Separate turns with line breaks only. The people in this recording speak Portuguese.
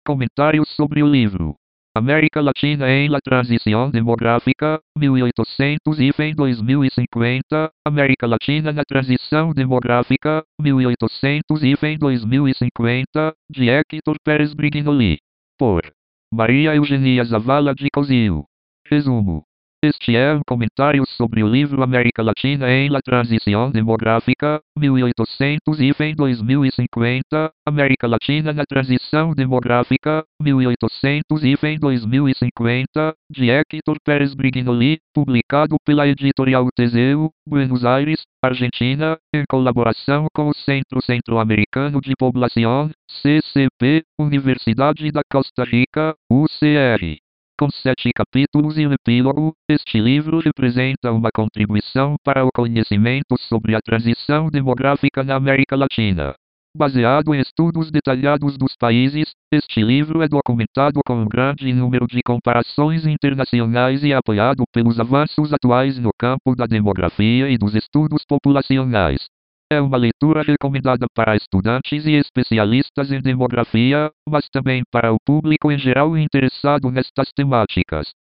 Comentários sobre o livro. América Latina em la transição demográfica, 1800-2050. América Latina na transição demográfica, 1800-2050, de Héctor Pérez Brignoli. Por Maria Eugenia Zavala de Cozio. Resumo. Este é um comentário sobre o livro América Latina em la transição demográfica, 1800-2050. América Latina na transição demográfica, 1800-2050, de Héctor Pérez Brignoli, publicado pela editorial Teseu, Buenos Aires, Argentina, em colaboração com o Centro Centro-Americano de Poblação, CCP, Universidade da Costa Rica, UCR. Com 7 capítulos e um epílogo, este livro representa uma contribuição para o conhecimento sobre a transição demográfica na América Latina. Baseado em estudos detalhados dos países, este livro é documentado com um grande número de comparações internacionais e apoiado pelos avanços atuais no campo da demografia e dos estudos populacionais. É uma leitura recomendada para estudantes e especialistas em demografia, mas também para o público em geral interessado nestas temáticas.